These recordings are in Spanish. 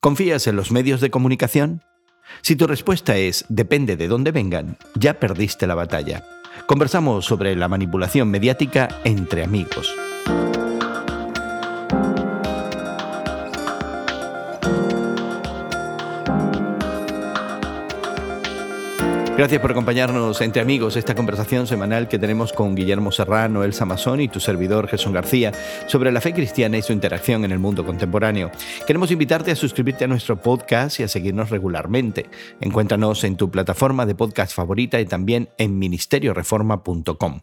¿Confías en los medios de comunicación? Si tu respuesta es depende de dónde vengan, ya perdiste la batalla. Conversamos sobre la manipulación mediática entre amigos. Gracias por acompañarnos entre amigos, esta conversación semanal que tenemos con Guillermo Serrano, Elsa Masón y tu servidor Jesús García sobre la fe cristiana y su interacción en el mundo contemporáneo. Queremos invitarte a suscribirte a nuestro podcast y a seguirnos regularmente. Encuéntranos en tu plataforma de podcast favorita y también en ministerioreforma.com.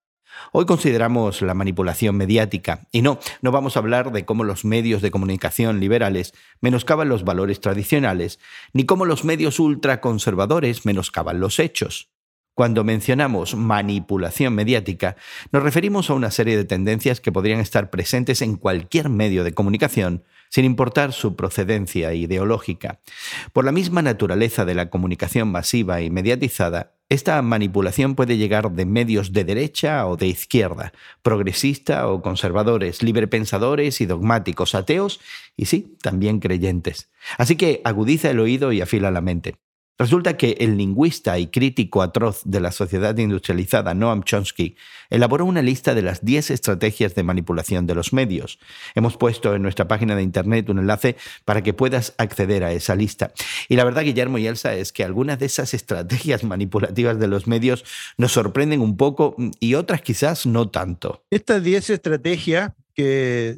Hoy consideramos la manipulación mediática y no vamos a hablar de cómo los medios de comunicación liberales menoscaban los valores tradicionales, ni cómo los medios ultraconservadores menoscaban los hechos. Cuando mencionamos manipulación mediática, nos referimos a una serie de tendencias que podrían estar presentes en cualquier medio de comunicación, sin importar su procedencia ideológica. Por la misma naturaleza de la comunicación masiva y mediatizada, esta manipulación puede llegar de medios de derecha o de izquierda, progresista o conservadores, librepensadores y dogmáticos, ateos y sí, también creyentes. Así que agudiza el oído y afila la mente. Resulta que el lingüista y crítico atroz de la sociedad industrializada Noam Chomsky elaboró una lista de las 10 estrategias de manipulación de los medios. Hemos puesto en nuestra página de internet un enlace para que puedas acceder a esa lista. Y la verdad, Guillermo y Elsa, es que algunas de esas estrategias manipulativas de los medios nos sorprenden un poco y otras quizás no tanto. Estas 10 estrategias que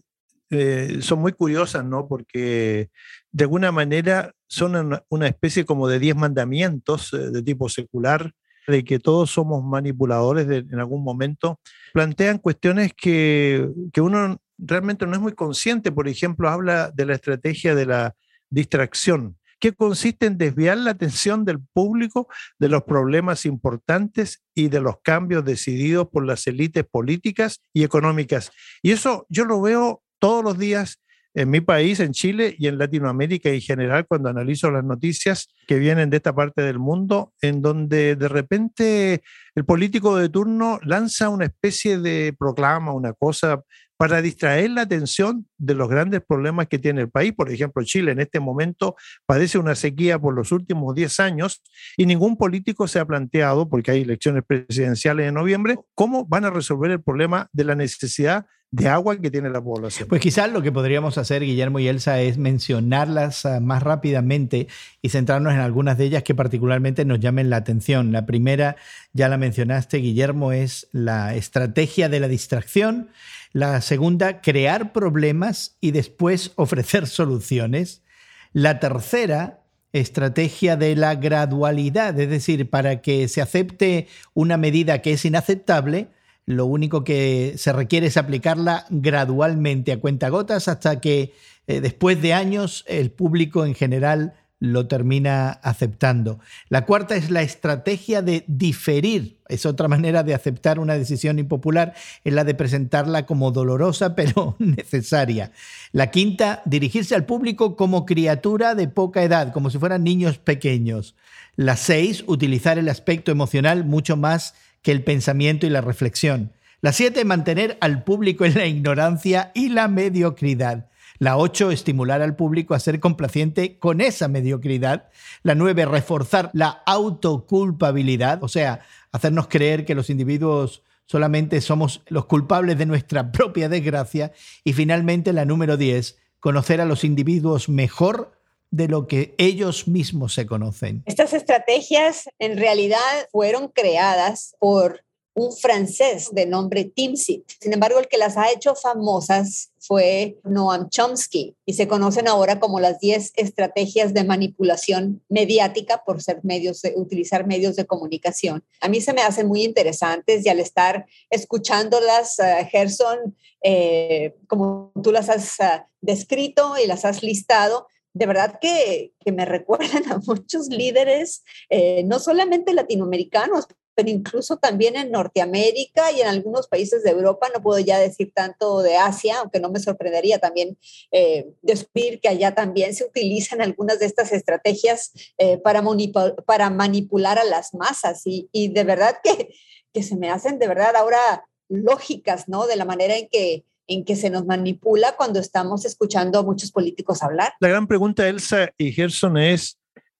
son muy curiosas, ¿no? Porque de alguna manera son una especie como de 10 mandamientos de tipo secular, de que todos somos manipuladores en algún momento. Plantean cuestiones que uno realmente no es muy consciente. Por ejemplo, habla de la estrategia de la distracción, que consiste en desviar la atención del público de los problemas importantes y de los cambios decididos por las élites políticas y económicas. Y eso yo lo veo todos los días en mi país, en Chile y en Latinoamérica en general, cuando analizo las noticias que vienen de esta parte del mundo, en donde de repente el político de turno lanza una especie de proclama, una cosa para distraer la atención de los grandes problemas que tiene el país. Por ejemplo, Chile en este momento padece una sequía por los últimos 10 años y ningún político se ha planteado, porque hay elecciones presidenciales en noviembre, cómo van a resolver el problema de la necesidad de agua que tiene la población. Pues quizás lo que podríamos hacer, Guillermo y Elsa, es mencionarlas más rápidamente y centrarnos en algunas de ellas que particularmente nos llamen la atención. La primera, ya la mencionaste, Guillermo, es la estrategia de la distracción. La segunda, crear problemas y después ofrecer soluciones. La tercera, estrategia de la gradualidad, es decir, para que se acepte una medida que es inaceptable, lo único que se requiere es aplicarla gradualmente a cuentagotas hasta que después de años el público en general lo termina aceptando. La cuarta es la estrategia de diferir. Es otra manera de aceptar una decisión impopular, es la de presentarla como dolorosa pero necesaria. La quinta, dirigirse al público como criatura de poca edad, como si fueran niños pequeños. La 6, utilizar el aspecto emocional mucho más que el pensamiento y la reflexión. La 7, mantener al público en la ignorancia y la mediocridad. La 8, estimular al público a ser complaciente con esa mediocridad. La 9, reforzar la autoculpabilidad, o sea, hacernos creer que los individuos solamente somos los culpables de nuestra propia desgracia. Y finalmente, la número 10, conocer a los individuos mejor de lo que ellos mismos se conocen. Estas estrategias en realidad fueron creadas por un francés de nombre Timsit. Sin embargo, el que las ha hecho famosas fue Noam Chomsky y se conocen ahora como las 10 estrategias de manipulación mediática por utilizar medios de comunicación. A mí se me hacen muy interesantes y al estar escuchándolas, Gerson, como tú las has descrito y las has listado, de verdad que me recuerdan a muchos líderes, no solamente latinoamericanos, pero incluso también en Norteamérica y en algunos países de Europa. No puedo ya decir tanto de Asia, aunque no me sorprendería también descubrir que allá también se utilizan algunas de estas estrategias para manipular a las masas. Y de verdad que se me hacen de verdad ahora lógicas, ¿no? De la manera en que en que se nos manipula cuando estamos escuchando a muchos políticos hablar. La gran pregunta, Elsa y Gerson, es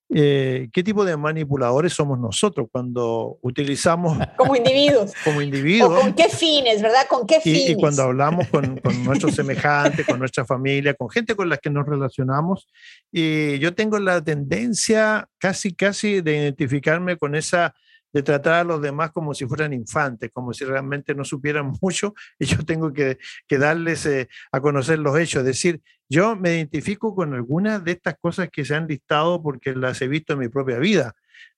¿qué tipo de manipuladores somos nosotros cuando utilizamos como individuos? Como individuos. ¿O con qué fines, verdad? ¿Con qué fines? Y cuando hablamos con nuestros semejantes, con nuestra familia, con gente con la que nos relacionamos. Y yo tengo la tendencia casi de identificarme con esa, de tratar a los demás como si fueran infantes, como si realmente no supieran mucho y yo tengo que darles a conocer los hechos. Es decir, yo me identifico con algunas de estas cosas que se han listado porque las he visto en mi propia vida.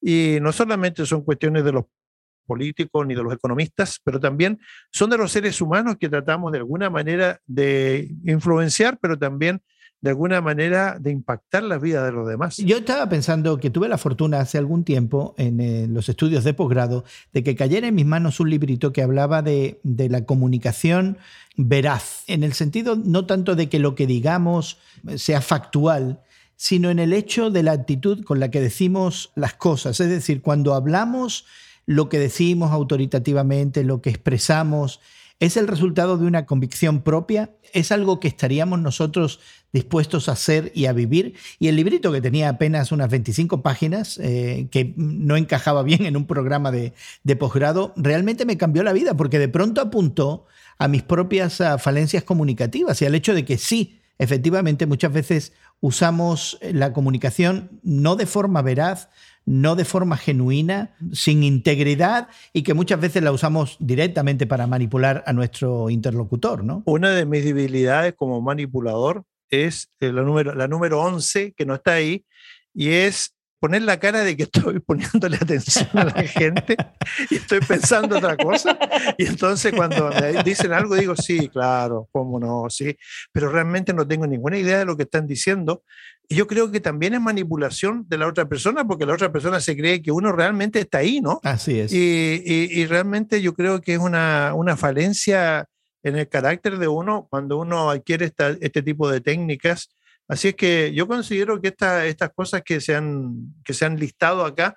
Y no solamente son cuestiones de los políticos ni de los economistas, pero también son de los seres humanos que tratamos de alguna manera de influenciar, pero también de alguna manera de impactar la vida de los demás. Yo estaba pensando que tuve la fortuna hace algún tiempo en los estudios de posgrado de que cayera en mis manos un librito que hablaba de la comunicación veraz, en el sentido no tanto de que lo que digamos sea factual, sino en el hecho de la actitud con la que decimos las cosas. Es decir, cuando hablamos, lo que decimos autoritativamente, lo que expresamos, ¿es el resultado de una convicción propia? ¿Es algo que estaríamos nosotros dispuestos a hacer y a vivir? Y el librito, que tenía apenas unas 25 páginas, que no encajaba bien en un programa de posgrado, realmente me cambió la vida, porque de pronto apuntó a mis propias falencias comunicativas y al hecho de que sí, efectivamente, muchas veces usamos la comunicación no de forma veraz, no de forma genuina, sin integridad, y que muchas veces la usamos directamente para manipular a nuestro interlocutor, ¿no? Una de mis debilidades como manipulador es la número 11, que no está ahí, y es poner la cara de que estoy poniéndole atención a la gente y estoy pensando otra cosa. Y entonces cuando me dicen algo digo, sí, claro, cómo no, sí, pero realmente no tengo ninguna idea de lo que están diciendo. Y yo creo que también es manipulación de la otra persona, porque la otra persona se cree que uno realmente está ahí, ¿no? Así es. Y realmente yo creo que es una falencia en el carácter de uno cuando uno adquiere este tipo de técnicas. Así es que yo considero que estas cosas que se han listado acá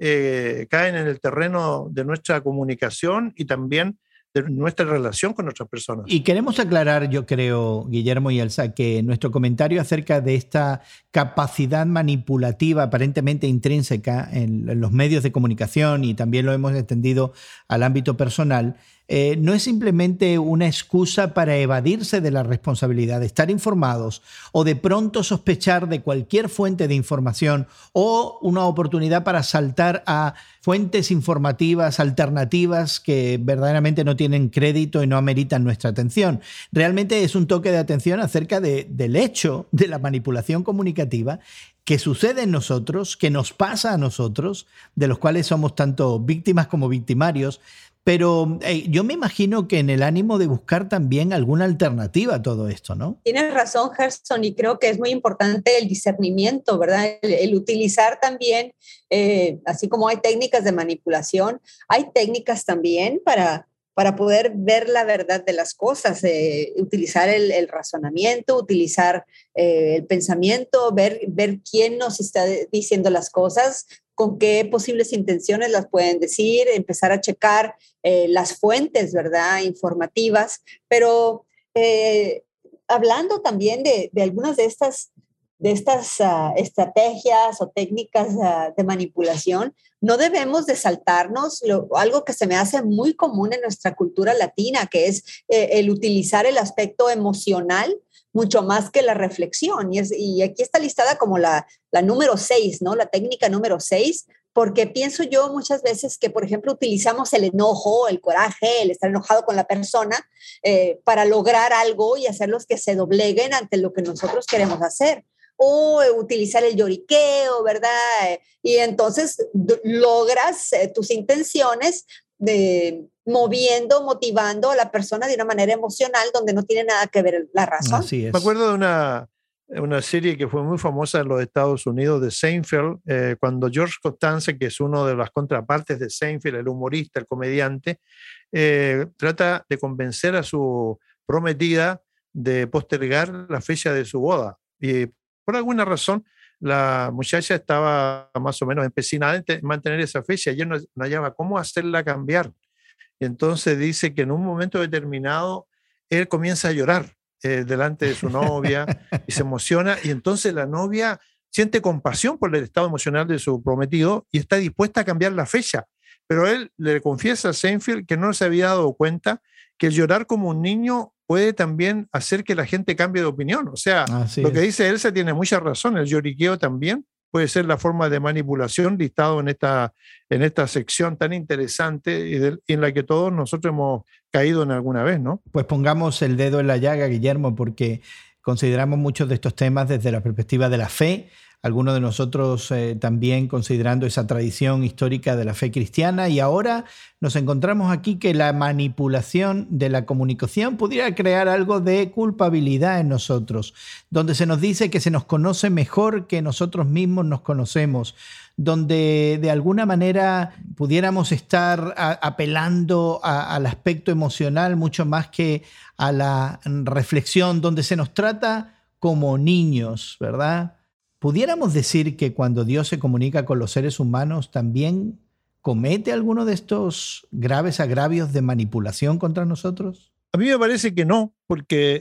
caen en el terreno de nuestra comunicación y también de nuestra relación con otras personas. Y queremos aclarar, yo creo, Guillermo y Elsa, que nuestro comentario acerca de esta capacidad manipulativa aparentemente intrínseca en los medios de comunicación, y también lo hemos extendido al ámbito personal, no es simplemente una excusa para evadirse de la responsabilidad de estar informados o de pronto sospechar de cualquier fuente de información, o una oportunidad para saltar a fuentes informativas alternativas que verdaderamente no tienen crédito y no ameritan nuestra atención. Realmente es un toque de atención acerca del hecho de la manipulación comunicativa que sucede en nosotros, que nos pasa a nosotros, de los cuales somos tanto víctimas como victimarios. Pero yo me imagino que en el ánimo de buscar también alguna alternativa a todo esto, ¿no? Tienes razón, Gerson, y creo que es muy importante el discernimiento, ¿verdad? El utilizar también, así como hay técnicas de manipulación, hay técnicas también para poder ver la verdad de las cosas, utilizar el razonamiento, utilizar el pensamiento, ver quién nos está diciendo las cosas, con qué posibles intenciones las pueden decir, empezar a checar las fuentes, ¿verdad?, informativas, pero hablando también de algunas de estas estrategias o técnicas de manipulación, no debemos de saltarnos algo que se me hace muy común en nuestra cultura latina, que es el utilizar el aspecto emocional mucho más que la reflexión. Y aquí está listada como la número 6, ¿no? La técnica número 6, porque pienso yo muchas veces que, por ejemplo, utilizamos el enojo, el coraje, el estar enojado con la persona para lograr algo y hacerlos que se dobleguen ante lo que nosotros queremos hacer. O utilizar el lloriqueo, ¿verdad? Y entonces logras tus intenciones motivando a la persona de una manera emocional donde no tiene nada que ver la razón. Así es. Me acuerdo de una serie que fue muy famosa en los Estados Unidos, de Seinfeld, cuando George Costanza, que es uno de las contrapartes de Seinfeld, el humorista, el comediante, trata de convencer a su prometida de postergar la fecha de su boda. Y por alguna razón, la muchacha estaba más o menos empecinada en mantener esa fecha y él no hallaba cómo hacerla cambiar. Y entonces dice que en un momento determinado él comienza a llorar delante de su novia y se emociona, y entonces la novia siente compasión por el estado emocional de su prometido y está dispuesta a cambiar la fecha. Pero él le confiesa a Seinfeld que no se había dado cuenta que el llorar como un niño puede también hacer que la gente cambie de opinión. O sea, lo que dice Elsa tiene mucha razón. El lloriqueo también puede ser la forma de manipulación listado en esta sección tan interesante y en la que todos nosotros hemos caído en alguna vez, ¿no? Pues pongamos el dedo en la llaga, Guillermo, porque consideramos muchos de estos temas desde la perspectiva de la fe. Algunos de nosotros también considerando esa tradición histórica de la fe cristiana, y ahora nos encontramos aquí que la manipulación de la comunicación pudiera crear algo de culpabilidad en nosotros, donde se nos dice que se nos conoce mejor que nosotros mismos nos conocemos, donde de alguna manera pudiéramos estar apelando al aspecto emocional mucho más que a la reflexión, donde se nos trata como niños, ¿verdad? ¿Pudiéramos decir que cuando Dios se comunica con los seres humanos también comete alguno de estos graves agravios de manipulación contra nosotros? A mí me parece que no, porque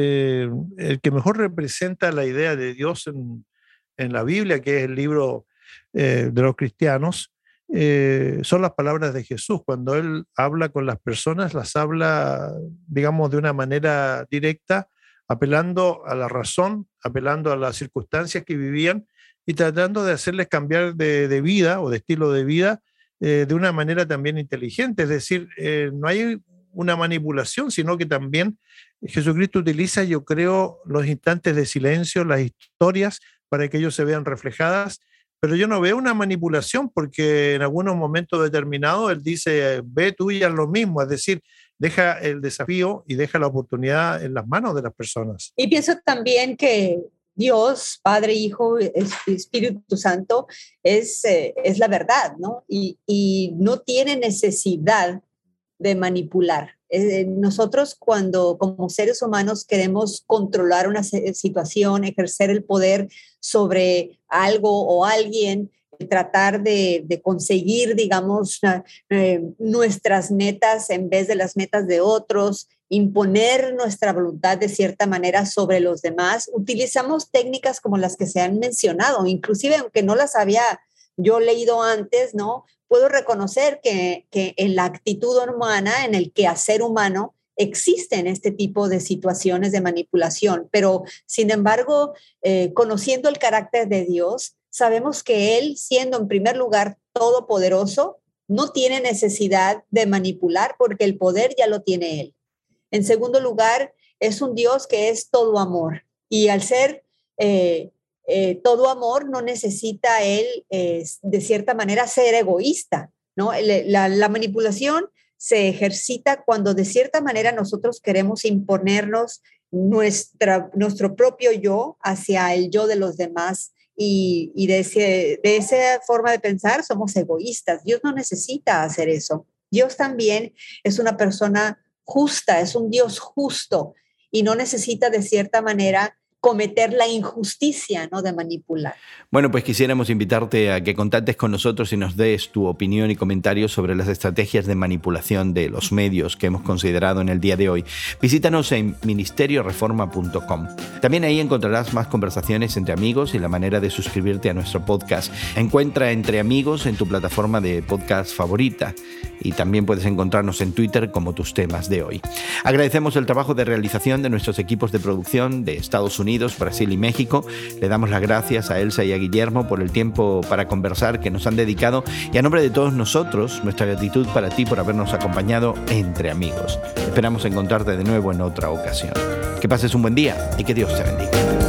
el que mejor representa la idea de Dios en la Biblia, que es el libro de los cristianos, son las palabras de Jesús. Cuando Él habla con las personas, las habla, digamos, de una manera directa, apelando a la razón, apelando a las circunstancias que vivían y tratando de hacerles cambiar de vida o de estilo de vida de una manera también inteligente. Es decir, no hay una manipulación, sino que también Jesucristo utiliza, yo creo, los instantes de silencio, las historias, para que ellos se vean reflejadas. Pero yo no veo una manipulación, porque en algunos momentos determinados Él dice, ve tú y haz lo mismo. Es decir, deja el desafío y deja la oportunidad en las manos de las personas. Y pienso también que Dios, Padre, Hijo, Espíritu Santo, es la verdad, ¿no? Y no tiene necesidad de manipular. Nosotros cuando como seres humanos queremos controlar una situación, ejercer el poder sobre algo o alguien, tratar de conseguir, digamos, nuestras metas en vez de las metas de otros, imponer nuestra voluntad de cierta manera sobre los demás, utilizamos técnicas como las que se han mencionado, inclusive aunque no las había yo leído antes, ¿no? Puedo reconocer que en la actitud humana, en el quehacer humano, existen este tipo de situaciones de manipulación, pero sin embargo, conociendo el carácter de Dios, sabemos que Él, siendo en primer lugar todopoderoso, no tiene necesidad de manipular porque el poder ya lo tiene Él. En segundo lugar, es un Dios que es todo amor, y al ser todo amor no necesita Él de cierta manera ser egoísta, ¿no? La manipulación se ejercita cuando de cierta manera nosotros queremos imponernos nuestro propio yo hacia el yo de los demás, y de esa forma de pensar somos egoístas. Dios no necesita hacer eso. Dios también es una persona justa, es un Dios justo, y no necesita de cierta manera cometer la injusticia, ¿no?, de manipular. Bueno, pues quisiéramos invitarte a que contactes con nosotros y nos des tu opinión y comentarios sobre las estrategias de manipulación de los medios que hemos considerado en el día de hoy. Visítanos en ministerioreforma.com. También ahí encontrarás más conversaciones entre amigos y la manera de suscribirte a nuestro podcast. Encuentra Entre Amigos en tu plataforma de podcast favorita, y también puedes encontrarnos en Twitter como Tus Temas de Hoy. Agradecemos el trabajo de realización de nuestros equipos de producción de Estados Unidos, Brasil y México. Le damos las gracias a Elsa y a Guillermo por el tiempo para conversar que nos han dedicado, y a nombre de todos nosotros, nuestra gratitud para ti por habernos acompañado Entre Amigos. Esperamos encontrarte de nuevo en otra ocasión. Que pases un buen día y que Dios te bendiga.